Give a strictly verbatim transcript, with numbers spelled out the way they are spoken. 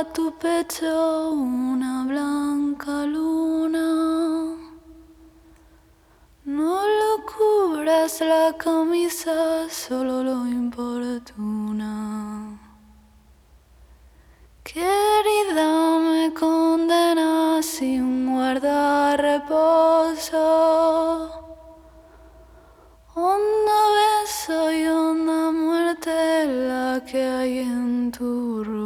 tu pecho una blanca luna. No lo cubras la camisa, solo lo importuna. Querida, me condenas sin guardar reposo. Honda beso y honda muerte la que hay en tu rostro.